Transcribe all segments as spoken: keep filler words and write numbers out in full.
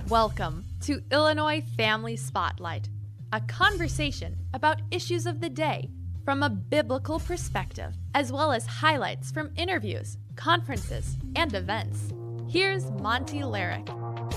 Welcome to Illinois Family Spotlight, a conversation about issues of the day from a biblical perspective, as well as highlights from interviews, conferences, and events. Here's Monty Larrick.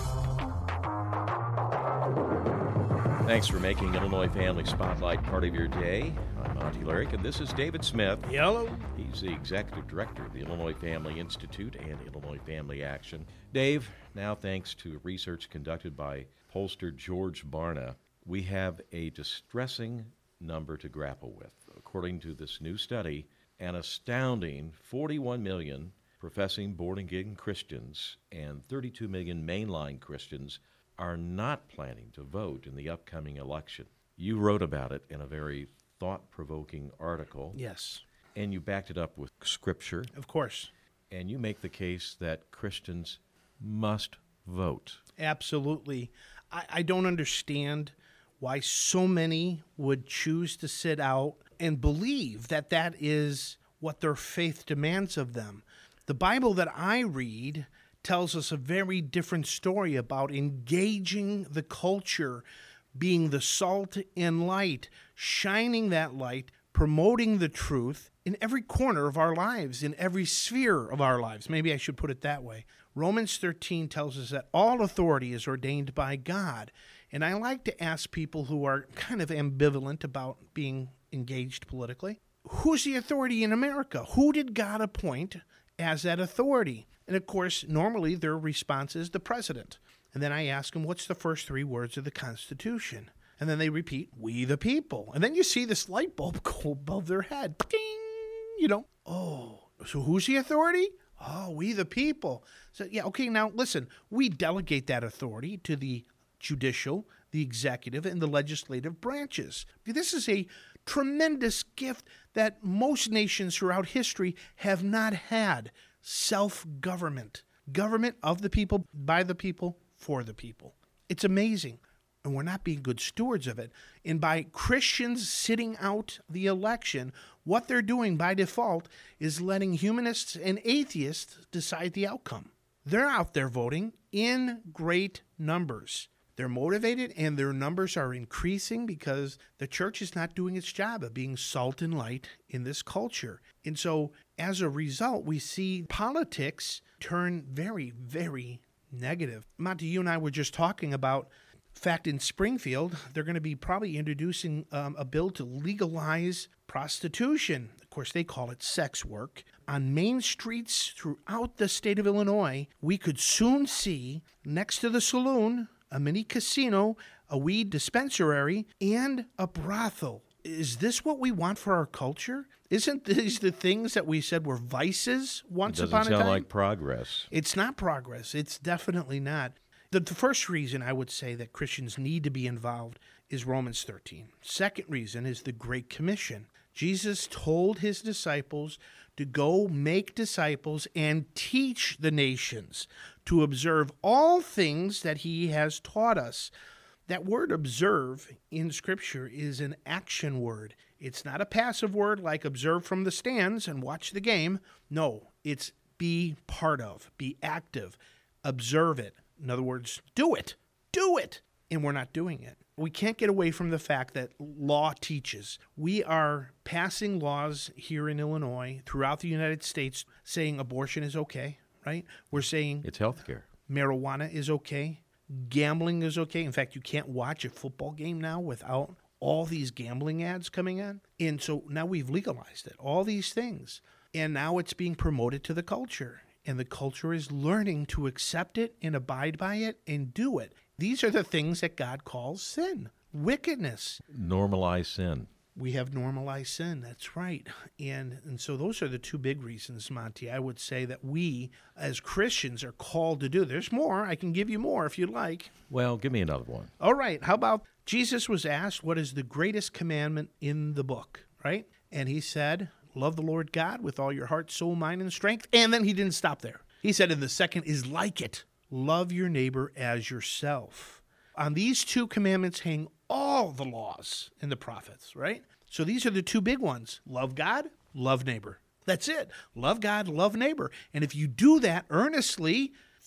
Thanks for making Illinois Family Spotlight part of your day. I'm Monty Larrick, and this is David Smith. Hello. He's the executive director of the Illinois Family Institute and Illinois Family Action. Dave, now thanks to research conducted by pollster George Barna, we have a distressing number to grapple with. According to this new study, an astounding forty-one million professing born-again Christians and thirty-two million mainline Christians are not planning to vote in the upcoming election. You wrote about it in a very thought-provoking article. Yes. And you backed it up with scripture. Of course. And you make the case that Christians must vote. Absolutely. I, I don't understand why so many would choose to sit out and believe that that is what their faith demands of them. The Bible that I read tells us a very different story about engaging the culture, being the salt and light, shining that light, promoting the truth in every corner of our lives, in every sphere of our lives. Maybe I should put it that way. Romans thirteen tells us that all authority is ordained by God. And I like to ask people who are kind of ambivalent about being engaged politically, who's the authority in America? Who did God appoint as that authority? And of course, normally their response is the president. And then I ask them, what's the first three words of the Constitution? And then they repeat, we the people. And then you see this light bulb go above their head. Ding! You know, oh, so who's the authority? Oh, we the people. So, yeah, okay, now listen, we delegate that authority to the judicial, the executive, and the legislative branches. This is a tremendous gift that most nations throughout history have not had. Self-government. Government of the people, by the people, for the people. It's amazing. And we're not being good stewards of it. And by Christians sitting out the election, what they're doing by default is letting humanists and atheists decide the outcome. They're out there voting in great numbers. They're motivated, and their numbers are increasing because the church is not doing its job of being salt and light in this culture. And so, as a result, we see politics turn very, very negative. Monty, you and I were just talking about, in fact, in Springfield, they're going to be probably introducing um, a bill to legalize prostitution. Of course, they call it sex work. On main streets throughout the state of Illinois, we could soon see, next to the saloon, a mini casino, a weed dispensary, and a brothel. Is this what we want for our culture? Isn't these the things that we said were vices once upon a time? Doesn't sound like progress. It's not progress. It's definitely not. The, the first reason I would say that Christians need to be involved is Romans thirteen. Second reason is the Great Commission. Jesus told his disciples to go make disciples and teach the nations to observe all things that he has taught us. That word observe in Scripture is an action word. It's not a passive word like observe from the stands and watch the game. No, it's be part of, be active, observe it. In other words, do it, do it. And we're not doing it. We can't get away from the fact that law teaches. We are passing laws here in Illinois, throughout the United States, saying abortion is okay, right? We're saying it's health care. Marijuana is okay. Gambling is okay. In fact, you can't watch a football game now without all these gambling ads coming on. And so now we've legalized it, all these things. And now it's being promoted to the culture. And the culture is learning to accept it and abide by it and do it. These are the things that God calls sin, wickedness. Normalize sin. We have normalized sin, that's right. And and so those are the two big reasons, Monty, I would say that we as Christians are called to do. There's more. I can give you more if you'd like. Well, give me another one. All right. How about Jesus was asked, what is the greatest commandment in the book, right? And he said, love the Lord God with all your heart, soul, mind, and strength. And then he didn't stop there. He said, and the second is like it. Love your neighbor as yourself. On these two commandments hang all the laws and the prophets, right? So these are the two big ones. Love God, love neighbor. That's it. Love God, love neighbor. And if you do that earnestly,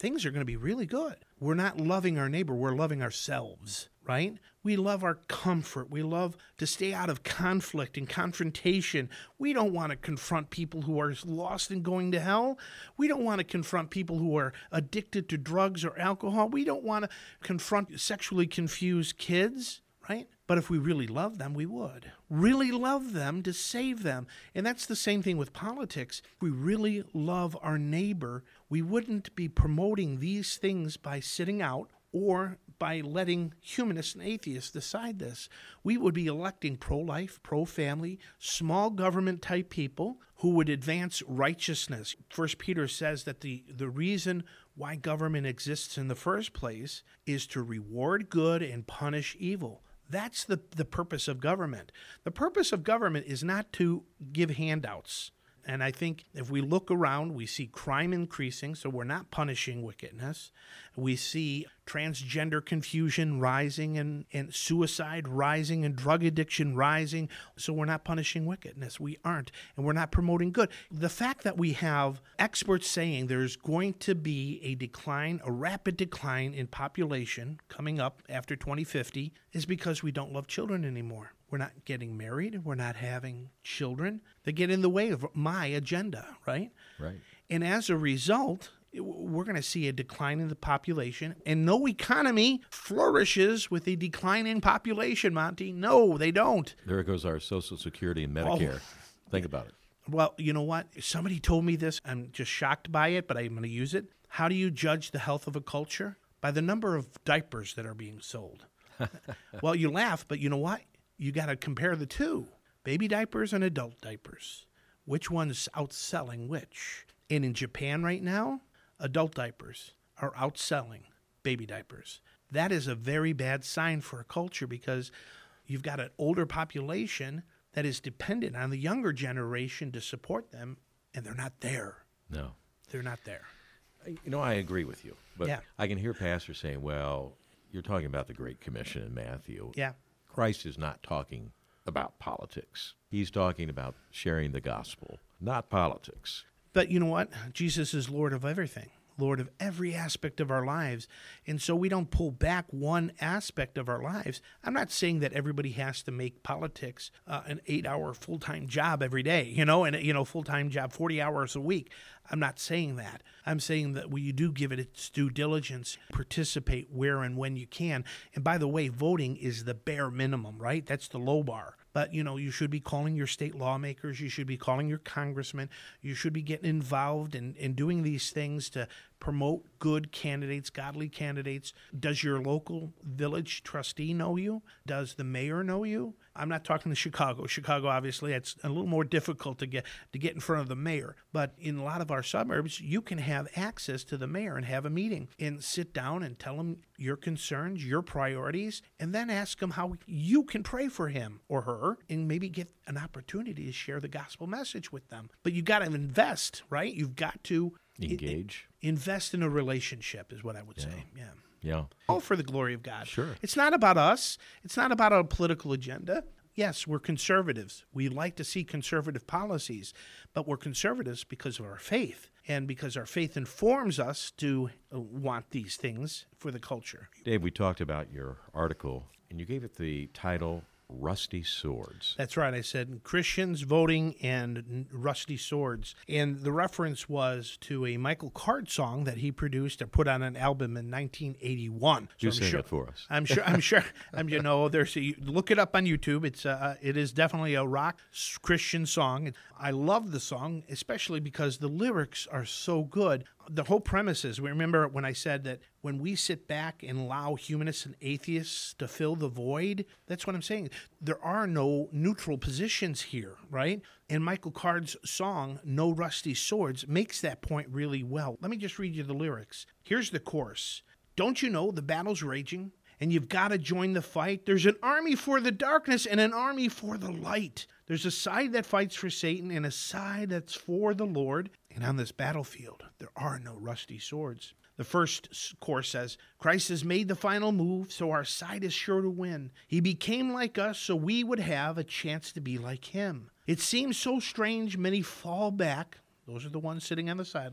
things are going to be really good. We're not loving our neighbor, we're loving ourselves, right? We love our comfort. We love to stay out of conflict and confrontation. We don't want to confront people who are lost and going to hell. We don't want to confront people who are addicted to drugs or alcohol. We don't want to confront sexually confused kids, right? But if we really love them, we would. Really love them to save them. And that's the same thing with politics. If we really love our neighbor, we wouldn't be promoting these things by sitting out or by letting humanists and atheists decide this. We would be electing pro-life, pro-family, small government type people who would advance righteousness. First Peter says that the, the reason why government exists in the first place is to reward good and punish evil. That's the, the purpose of government. The purpose of government is not to give handouts. And I think if we look around, we see crime increasing, so we're not punishing wickedness. We see transgender confusion rising and, and suicide rising and drug addiction rising, so we're not punishing wickedness. We aren't, and we're not promoting good. The fact that we have experts saying there's going to be a decline, a rapid decline in population coming up after twenty fifty is because we don't love children anymore. We're not getting married. We're not having children. They get in the way of my agenda, right? Right. And as a result, we're going to see a decline in the population. And no economy flourishes with a declining population, Monty. No, they don't. There goes our Social Security and Medicare. Oh. Think about it. Well, you know what? Somebody told me this. I'm just shocked by it, but I'm going to use it. How do you judge the health of a culture? By the number of diapers that are being sold. Well, you laugh, but you know what? You got to compare the two, baby diapers and adult diapers. Which one's outselling which? And in Japan right now, adult diapers are outselling baby diapers. That is a very bad sign for a culture because you've got an older population that is dependent on the younger generation to support them, and they're not there. No. They're not there. You know, I agree with you, but Yeah. I can hear pastors saying, well, you're talking about the Great Commission in Matthew. Yeah. Christ is not talking about politics. He's talking about sharing the gospel, not politics. But you know what? Jesus is Lord of everything, Lord of every aspect of our lives. And so we don't pull back one aspect of our lives. I'm not saying that everybody has to make politics uh, an eight-hour full-time job every day, you know, and, you know, full-time job, forty hours a week. I'm not saying that. I'm saying that when you do give it its due diligence, participate where and when you can. And by the way, voting is the bare minimum, right? That's the low bar. But, you know, you should be calling your state lawmakers. You should be calling your congressman. You should be getting involved in, in doing these things to promote good candidates, godly candidates. Does your local village trustee know you? Does the mayor know you? I'm not talking to Chicago. Chicago, obviously, it's a little more difficult to get to get in front of the mayor. But in a lot of our suburbs, you can have access to the mayor and have a meeting and sit down and tell him your concerns, your priorities, and then ask him how you can pray for him or her and maybe get an opportunity to share the gospel message with them. But you got to invest, right? You've got to Engage. I- invest in a relationship is what I would Yeah. say. Yeah. Yeah. All for the glory of God. Sure. It's not about us. It's not about a political agenda. Yes, we're conservatives. We like to see conservative policies, but we're conservatives because of our faith and because our faith informs us to uh, want these things for the culture. Dave, we talked about your article, and you gave it the title Rusty Swords. That's right. I said Christians, voting, and rusty swords. And the reference was to a Michael Card song that he produced or put on an album in nineteen eighty-one. So Do I'm sing sure, it for us. I'm sure. I'm sure. I'm. You know, there's. A, look it up on YouTube. It's. Uh, it is definitely a rock Christian song. I love the song, especially because the lyrics are so good. The whole premise is, we remember when I said that when we sit back and allow humanists and atheists to fill the void, that's what I'm saying. There are no neutral positions here, right? And Michael Card's song, No Rusty Swords, makes that point really well. Let me just read you the lyrics. Here's the chorus. Don't you know the battle's raging? And you've got to join the fight. There's an army for the darkness and an army for the light. There's a side that fights for Satan and a side that's for the Lord. And on this battlefield, there are no rusty swords. The first chorus says, Christ has made the final move, so our side is sure to win. He became like us, so we would have a chance to be like him. It seems so strange many fall back. Those are the ones sitting on the sideline.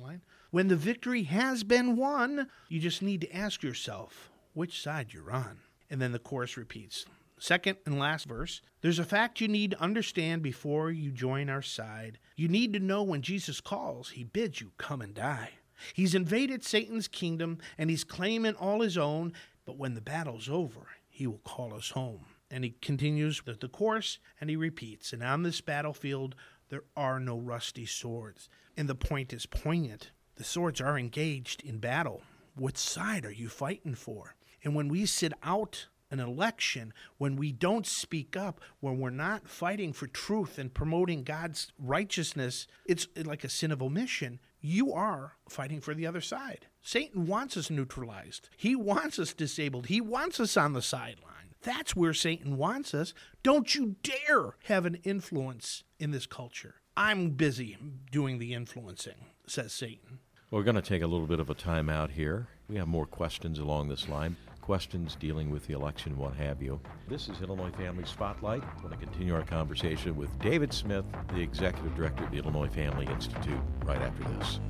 When the victory has been won, you just need to ask yourself which side you're on. And then the chorus repeats. Second and last verse, there's a fact you need to understand before you join our side. You need to know when Jesus calls, he bids you come and die. He's invaded Satan's kingdom, and he's claiming all his own, but when the battle's over, he will call us home. And he continues with the chorus, and he repeats, and on this battlefield, there are no rusty swords. And the point is poignant. The swords are engaged in battle. What side are you fighting for? And when we sit out an election, when we don't speak up, when we're not fighting for truth and promoting God's righteousness, it's like a sin of omission. You are fighting for the other side. Satan wants us neutralized. He wants us disabled. He wants us on the sideline. That's where Satan wants us. Don't you dare have an influence in this culture. I'm busy doing the influencing, says Satan. Well, we're going to take a little bit of a time out here. We have more questions along this line. Questions dealing with the election, what have you. This is Illinois Family Spotlight. We're going to continue our conversation with David Smith, the Executive Director of the Illinois Family Institute, right after this.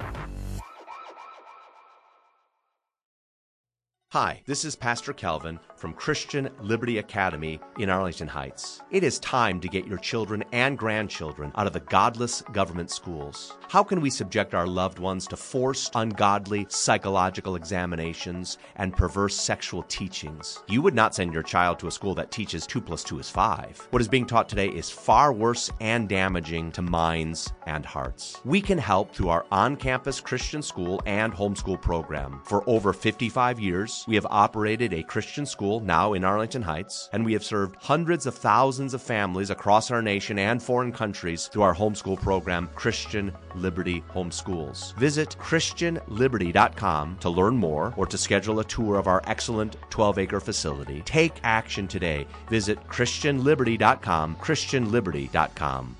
Hi, this is Pastor Calvin from Christian Liberty Academy in Arlington Heights. It is time to get your children and grandchildren out of the godless government schools. How can we subject our loved ones to forced, ungodly psychological examinations and perverse sexual teachings? You would not send your child to a school that teaches two plus two is five. What is being taught today is far worse and damaging to minds and hearts. We can help through our on-campus Christian school and homeschool program. For over fifty-five years, we have operated a Christian school now in Arlington Heights, and we have served hundreds of thousands of families across our nation and foreign countries through our homeschool program, Christian Liberty Homeschools. Visit Christian Liberty dot com to learn more or to schedule a tour of our excellent twelve-acre facility. Take action today. Visit Christian Liberty dot com, Christian Liberty dot com.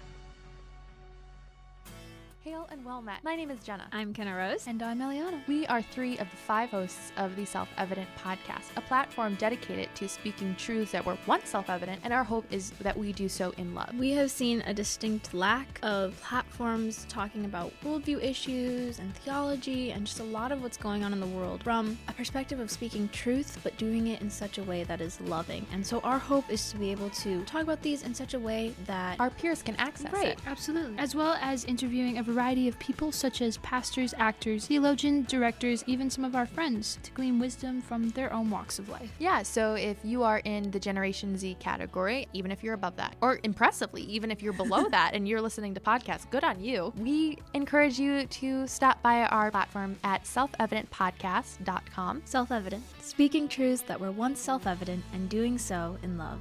Well met. My name is Jenna. I'm Kenna Rose. And I'm Eliana. We are three of the five hosts of the Self-Evident podcast, a platform dedicated to speaking truths that were once self-evident, and our hope is that we do so in love. We have seen a distinct lack of platforms talking about worldview issues and theology and just a lot of what's going on in the world from a perspective of speaking truth, but doing it in such a way that is loving. And so our hope is to be able to talk about these in such a way that our peers can access right, it. Absolutely. As well as interviewing a variety of people such as pastors, actors, theologians, directors, even some of our friends to glean wisdom from their own walks of life. Yeah, so if you are in the Generation Z category, even if you're above that, or impressively, even if you're below that and you're listening to podcasts, good on you. We encourage you to stop by our platform at self evident podcast dot com. Self-Evident, speaking truths that were once self-evident and doing so in love.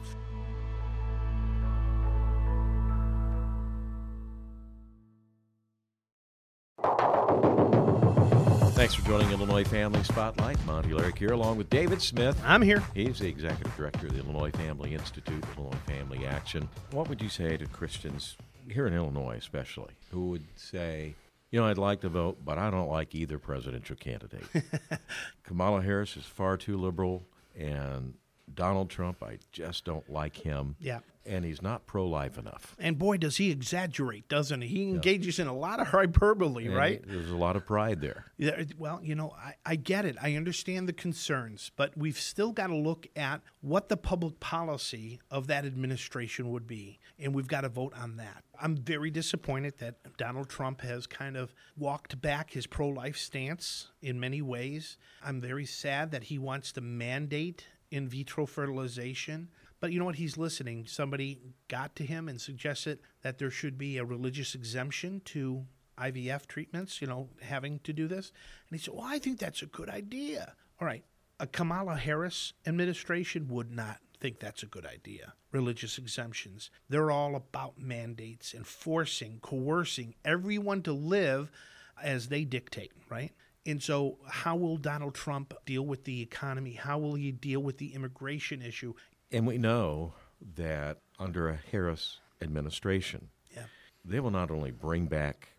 Thanks for joining Illinois Family Spotlight. Monty Larrick here, along with David Smith. I'm here. He's the Executive Director of the Illinois Family Institute, Illinois Family Action. What would you say to Christians, here in Illinois especially, who would say, you know, I'd like to vote, but I don't like either presidential candidate. Kamala Harris is far too liberal, and Donald Trump, I just don't like him. Yeah. And he's not pro-life enough. And boy, does he exaggerate, doesn't he? He engages yeah. in a lot of hyperbole, and right? There's a lot of pride there. Yeah, well, you know, I, I get it. I understand the concerns, but we've still got to look at what the public policy of that administration would be, and we've got to vote on that. I'm very disappointed that Donald Trump has kind of walked back his pro-life stance in many ways. I'm very sad that he wants to mandate in vitro fertilization. But you know what? He's listening. Somebody got to him and suggested that there should be a religious exemption to I V F treatments, you know, having to do this. And he said, well, I think that's a good idea. All right. A Kamala Harris administration would not think that's a good idea. Religious exemptions. They're all about mandates and forcing, coercing everyone to live as they dictate, right? And so how will Donald Trump deal with the economy? How will he deal with the immigration issue? And we know that under a Harris administration, yeah. they will not only bring back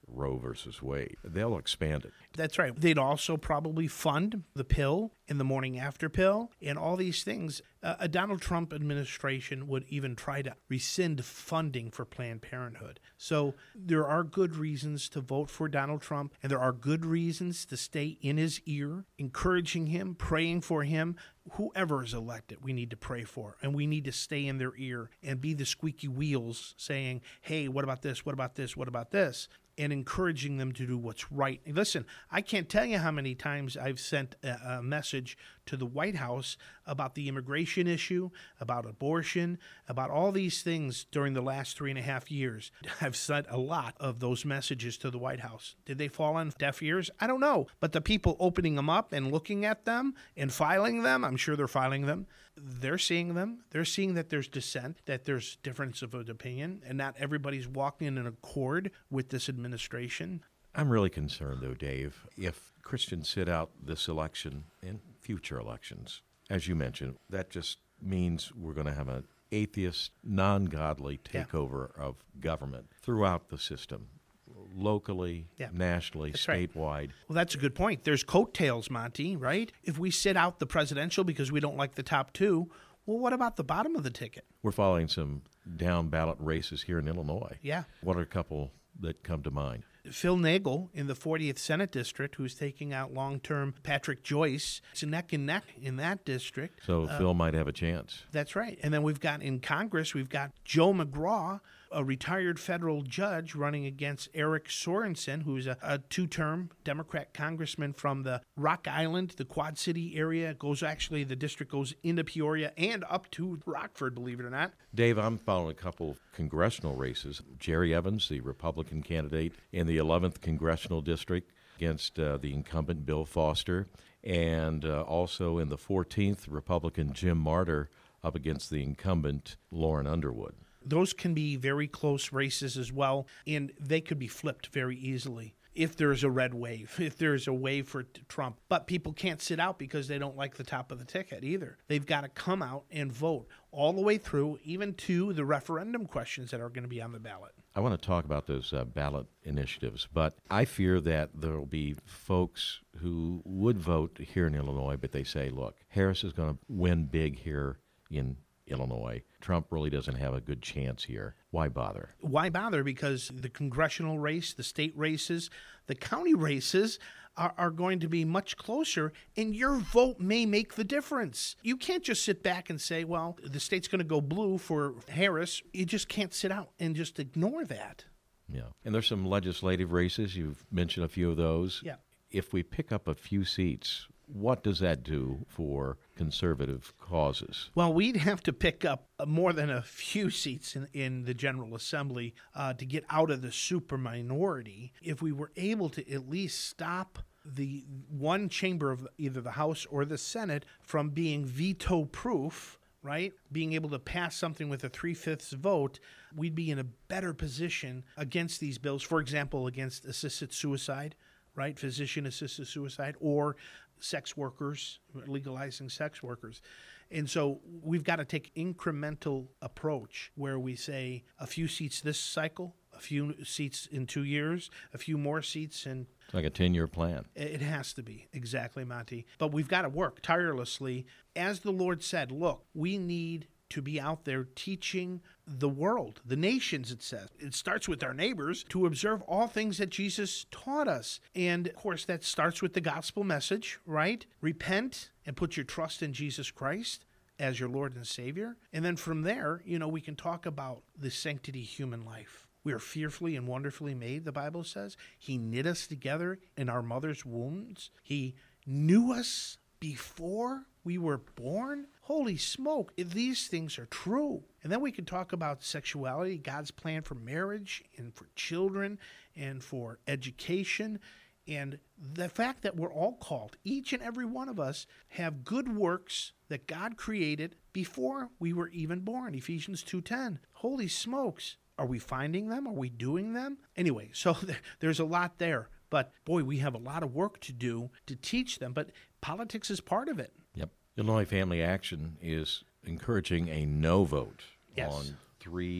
Roe versus Wade. They'll expand it. That's right. They'd also probably fund the pill and the morning after pill and all these things. Uh, a Donald Trump administration would even try to rescind funding for Planned Parenthood. So there are good reasons to vote for Donald Trump, and there are good reasons to stay in his ear, encouraging him, praying for him. Whoever is elected, we need to pray for, and we need to stay in their ear and be the squeaky wheels saying, hey, what about this? What about this? What about this? And encouraging them to do what's right. And listen, I can't tell you how many times I've sent a, a message to the White House about the immigration issue, about abortion, about all these things during the last three and a half years. I've sent a lot of those messages to the White House. Did they fall on deaf ears? I don't know. But the people opening them up and looking at them and filing them, I'm sure they're filing them. They're seeing them. They're seeing that there's dissent, that there's difference of opinion, and not everybody's walking in accord with this administration. I'm really concerned, though, Dave, if Christians sit out this election and future elections. As you mentioned, that just means we're going to have an atheist, non-godly takeover yeah. of government throughout the system, locally, yeah. nationally, that's statewide. Right. Well, that's a good point. There's coattails, Monty, right? If we sit out the presidential because we don't like the top two, well, what about the bottom of the ticket? We're following some down-ballot races here in Illinois. Yeah. What are a couple that come to mind? Phil Nagel in the fortieth Senate District, who's taking out long-term Patrick Joyce. It's neck and neck in that district. So uh, Phil might have a chance. That's right. And then we've got in Congress, we've got Joe McGraw, a retired federal judge, running against Eric Sorensen, who's a, a two-term Democrat congressman from the Rock Island, the Quad City area. It goes actually, the district goes into Peoria and up to Rockford, believe it or not. Dave, I'm following a couple congressional races. Jerry Evans, the Republican candidate in the eleventh Congressional District against uh, the incumbent Bill Foster, and uh, also in the fourteenth, Republican Jim Martyr up against the incumbent Lauren Underwood. Those can be very close races as well, and they could be flipped very easily if there's a red wave, if there's a wave for t- Trump. But people can't sit out because they don't like the top of the ticket either. They've got to come out and vote all the way through, even to the referendum questions that are going to be on the ballot. I want to talk about those uh, ballot initiatives, but I fear that there will be folks who would vote here in Illinois, but they say, look, Harris is going to win big here in Illinois. Trump really doesn't have a good chance here. Why bother? Why bother? Because the congressional race, the state races, the county races are, are going to be much closer, and your vote may make the difference. You can't just sit back and say, well, the state's going to go blue for Harris. You just can't sit out and just ignore that. Yeah. And there's some legislative races. You've mentioned a few of those. Yeah. If we pick up a few seats, what does that do for conservative causes? Well, we'd have to pick up more than a few seats in, in the General Assembly uh, to get out of the super minority if we were able to at least stop the one chamber of either the House or the Senate from being veto-proof, right? Being able to pass something with a three-fifths vote, we'd be in a better position against these bills. For example, against assisted suicide, right? Physician-assisted suicide, or sex workers, legalizing sex workers. And so we've got to take incremental approach where we say a few seats this cycle, a few seats in two years, a few more seats in... It's like a ten-year plan. It has to be. Exactly, Monty. But we've got to work tirelessly. As the Lord said, look, we need to be out there teaching the world, the nations, it says. It starts with our neighbors to observe all things that Jesus taught us. And, of course, that starts with the gospel message, right? Repent and put your trust in Jesus Christ as your Lord and Savior. And then from there, you know, we can talk about the sanctity of human life. We are fearfully and wonderfully made, the Bible says. He knit us together in our mother's wombs. He knew us before we were born. Holy smoke, if these things are true. And then we can talk about sexuality, God's plan for marriage and for children and for education, and the fact that we're all called, each and every one of us, have good works that God created before we were even born. Ephesians two ten. Holy smokes. Are we finding them? Are we doing them? Anyway, so there's a lot there. But, boy, we have a lot of work to do to teach them. But politics is part of it. Yep. Illinois Family Action is encouraging a no vote yes. on three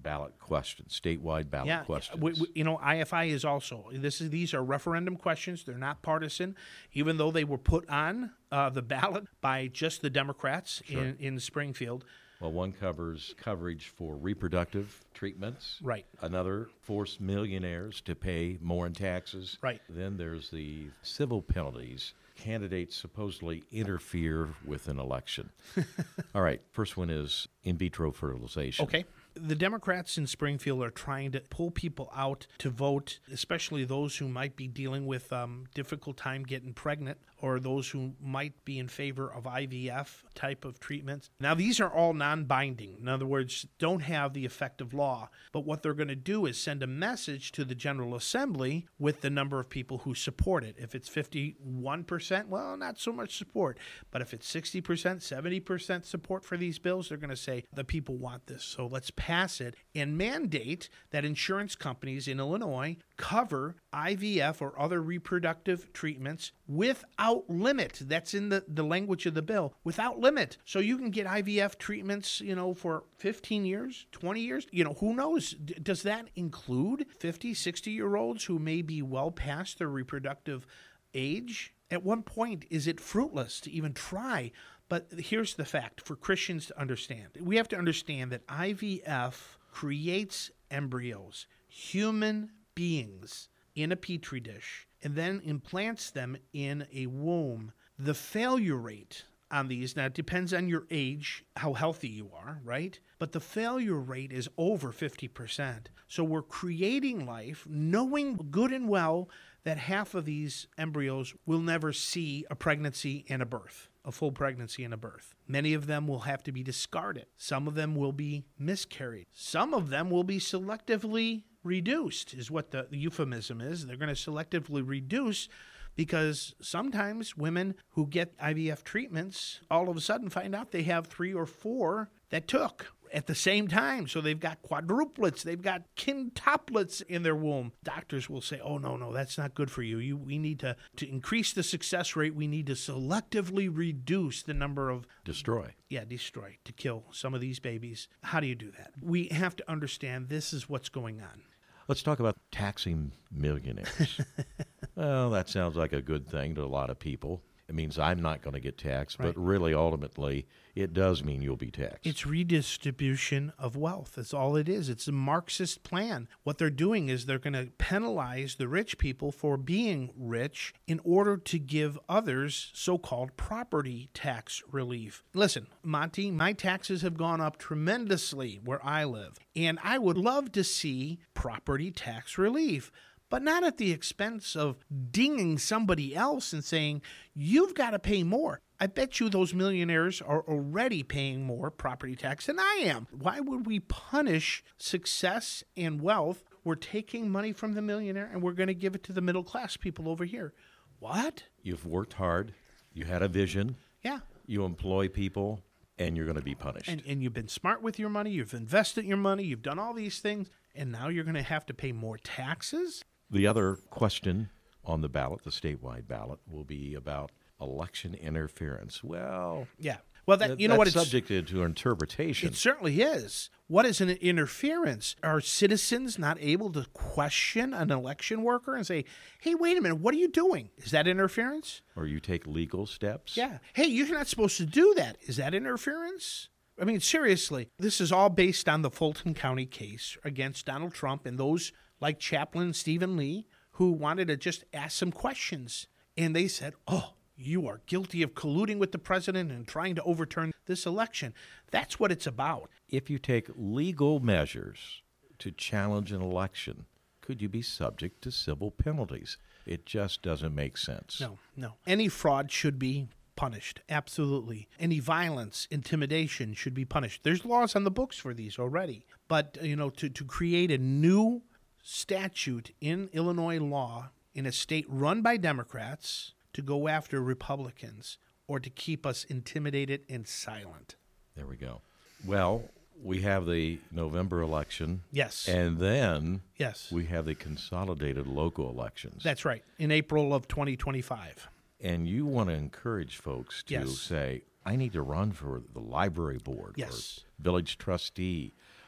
ballot questions, statewide ballot Yeah, questions. we, we, you know, I F I is also, this is these are referendum questions. They're not partisan, even though they were put on uh, the ballot by just the Democrats Sure. in, in Springfield. Well, one covers coverage for reproductive treatments. Right. Another force millionaires to pay more in taxes. Right. Then there's the civil penalties. Candidates supposedly interfere with an election. All right. First one is in vitro fertilization. Okay. The Democrats in Springfield are trying to pull people out to vote, especially those who might be dealing with um, difficult time getting pregnant or those who might be in favor of I V F type of treatments. Now, these are all non-binding. In other words, don't have the effect of law. But what they're going to do is send a message to the General Assembly with the number of people who support it. If it's fifty-one percent, well, not so much support. But if it's sixty percent, seventy percent support for these bills, they're going to say the people want this. So let's pass it and mandate that insurance companies in Illinois cover I V F or other reproductive treatments without limit. That's in the, the language of the bill, without limit. So you can get I V F treatments, you know, for fifteen years, twenty years, you know, who knows? D- does that include fifty, sixty-year-olds who may be well past their reproductive age? At one point, is it fruitless to even try? But here's the fact for Christians to understand. We have to understand that I V F creates embryos, human beings, in a petri dish, and then implants them in a womb. The failure rate on these, now it depends on your age, how healthy you are, right? But the failure rate is over fifty percent. So we're creating life knowing good and well that half of these embryos will never see a pregnancy and a birth, a full pregnancy and a birth. Many of them will have to be discarded. Some of them will be miscarried. Some of them will be selectively reduced, is what the, the euphemism is. They're going to selectively reduce because sometimes women who get I V F treatments all of a sudden find out they have three or four that took at the same time. So they've got quadruplets, they've got quintuplets in their womb. Doctors will say, oh, no, no, that's not good for you. You we need to, to increase the success rate. We need to selectively reduce the number of... Destroy. Yeah, destroy, to kill some of these babies. How do you do that? We have to understand this is what's going on. Let's talk about taxing millionaires. Well, that sounds like a good thing to a lot of people. It means I'm not going to get taxed, Right. but really, ultimately, it does mean you'll be taxed. It's redistribution of wealth. That's all it is. It's a Marxist plan. What they're doing is they're going to penalize the rich people for being rich in order to give others so-called property tax relief. Listen, Monty, my taxes have gone up tremendously where I live, and I would love to see property tax relief, but not at the expense of dinging somebody else and saying, you've got to pay more. I bet you those millionaires are already paying more property tax than I am. Why would we punish success and wealth? We're taking money from the millionaire and we're going to give it to the middle class people over here. What? You've worked hard. You had a vision. Yeah. You employ people, and you're going to be punished. And, and you've been smart with your money. You've invested your money. You've done all these things. And now you're going to have to pay more taxes? The other question on the ballot, the statewide ballot, will be about election interference. Well, Yeah. Well, that, that- you know what? that's It's subjected to interpretation. It certainly is. What is an interference? Are citizens not able to question an election worker and say, hey, wait a minute, what are you doing? Is that interference? Or you take legal steps. Yeah. Hey, you're not supposed to do that. Is that interference? I mean, seriously, this is all based on the Fulton County case against Donald Trump and those like Chaplain Stephen Lee who wanted to just ask some questions. And they said, oh, you are guilty of colluding with the president and trying to overturn this election. That's what it's about. If you take legal measures to challenge an election, could you be subject to civil penalties? It just doesn't make sense. No, no. Any fraud should be punished. Absolutely. Any violence, intimidation should be punished. There's laws on the books for these already. But, you know, to, to create a new statute in Illinois law in a state run by Democrats to go after Republicans or to keep us intimidated and silent. There we go. Well, we have the November election. Yes. And then Yes. we have the consolidated local elections. That's right. In April of twenty twenty-five. And you want to encourage folks to Yes. say, I need to run for the library board Yes. or village trustee.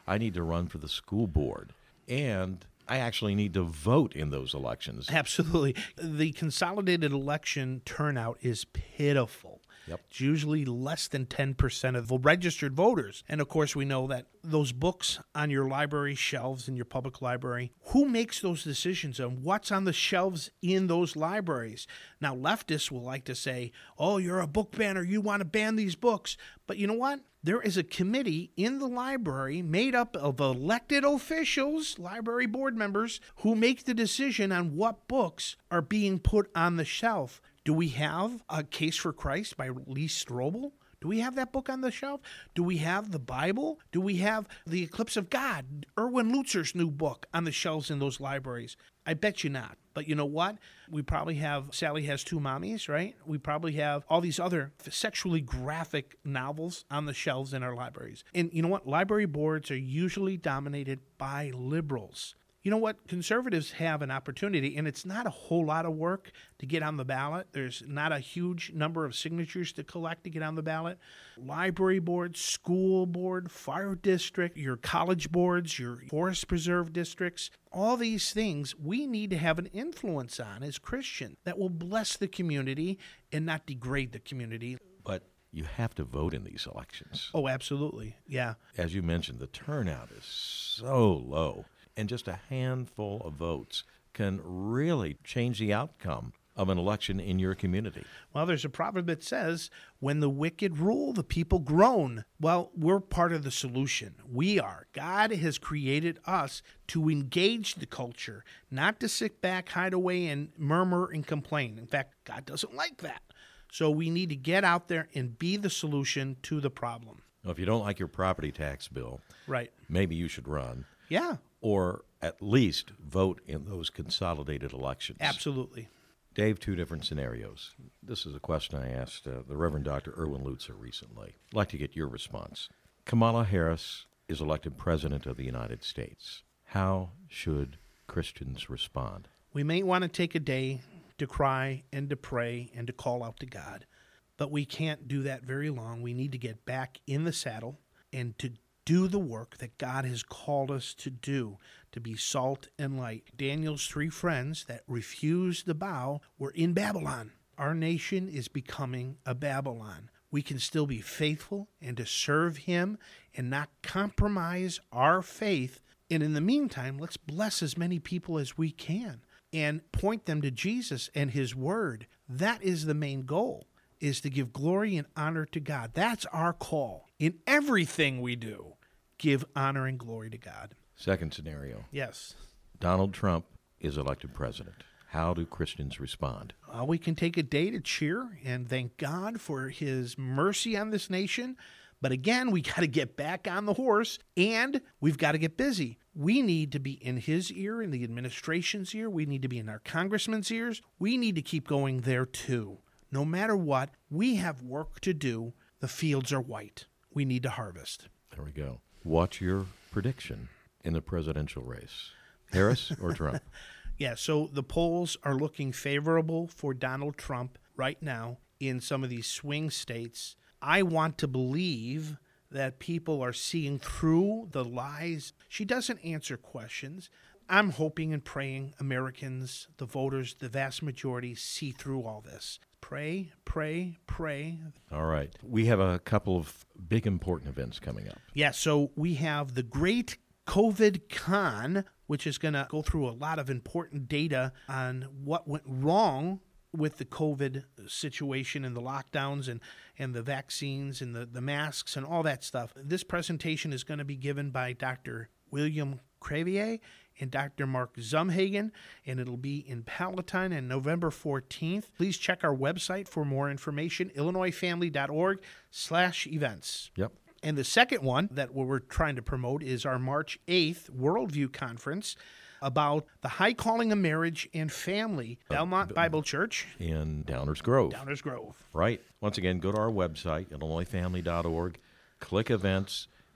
I need to run for the school board, and I actually need to vote in those elections. Absolutely. The consolidated election turnout is pitiful. Yep. It's usually less than ten percent of the registered voters. And of course, we know that those books on your library shelves in your public library, who makes those decisions on what's on the shelves in those libraries? Now, leftists will like to say, oh, you're a book banner, you want to ban these books. But you know what? There is a committee in the library made up of elected officials, library board members, who make the decision on what books are being put on the shelf. Do we have A Case for Christ by Lee Strobel? Do we have that book on the shelf? Do we have the Bible? Do we have The Eclipse of God, Erwin Lutzer's new book, on the shelves in those libraries? I bet you not. But you know what? We probably have Sally Has Two Mommies, right? We probably have all these other sexually graphic novels on the shelves in our libraries. And you know what? Library boards are usually dominated by liberals. You know what? Conservatives have an opportunity, and it's not a whole lot of work to get on the ballot. There's not a huge number of signatures to collect to get on the ballot. Library board, school board, fire district, your college boards, your forest preserve districts, all these things we need to have an influence on as Christians that will bless the community and not degrade the community. But you have to vote in these elections. Oh, absolutely. Yeah. As you mentioned, the turnout is so low. And just a handful of votes can really change the outcome of an election in your community. Well, there's a proverb that says, when the wicked rule, the people groan. Well, we're part of the solution. We are. God has created us to engage the culture, not to sit back, hide away, and murmur and complain. In fact, God doesn't like that. So we need to get out there and be the solution to the problem. Well, if you don't like your property tax bill, right, maybe you should run. Yeah. Or at least vote in those consolidated elections. Absolutely. Dave, two different scenarios. This is a question I asked uh, the Reverend Doctor Erwin Lutzer recently. I'd like to get your response. Kamala Harris is elected President of the United States. How should Christians respond? We may want to take a day to cry and to pray and to call out to God, but we can't do that very long. We need to get back in the saddle and to do the work that God has called us to do, to be salt and light. Daniel's three friends that refused to bow were in Babylon. Our nation is becoming a Babylon. We can still be faithful and to serve him and not compromise our faith. And in the meantime, let's bless as many people as we can and point them to Jesus and his word. That is the main goal, is to give glory and honor to God. That's our call. In everything we do, give honor and glory to God. Second scenario. Yes. Donald Trump is elected president. How do Christians respond? Uh, we can take a day to cheer and thank God for his mercy on this nation. But again, we got to get back on the horse and we've got to get busy. We need to be in his ear, in the administration's ear. We need to be in our congressman's ears. We need to keep going there too. No matter what, we have work to do. The fields are white. We need to harvest. There we go. What's your prediction in the presidential race? Harris or Trump? Yeah, so the polls are looking favorable for Donald Trump right now in some of these swing states. I want to believe that people are seeing through the lies. She doesn't answer questions. I'm hoping and praying Americans, the voters, the vast majority, see through all this. Pray, pray, pray. All right. We have a couple of big important events coming up. Yeah, so we have the Great COVID Con, which is going to go through a lot of important data on what went wrong with the COVID situation and the lockdowns and, and the vaccines and the, the masks and all that stuff. This presentation is going to be given by Doctor William Crevier and Doctor Mark Zumhagen, and it'll be in Palatine on November fourteenth. Please check our website for more information, illinoisfamily.org slash events. Yep. And the second one that we're trying to promote is our March eighth Worldview Conference about the high calling of marriage and family, Belmont Bible Church in Downers Grove. Downers Grove. Right. Once again, go to our website, illinois family dot org, click events,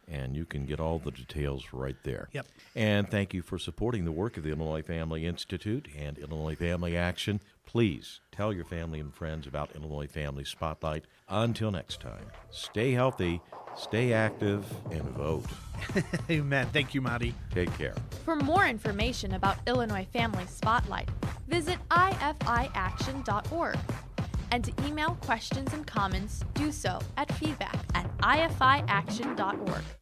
And you can get all the details right there. Yep. And thank you for supporting the work of the Illinois Family Institute and Illinois Family Action. Please tell your family and friends about Illinois Family Spotlight. Until next time, stay healthy, stay active, and vote. Amen. Thank you, Marty. Take care. For more information about Illinois Family Spotlight, visit I F I action dot org. And to email questions and comments, do so at feedback at I F I action dot org.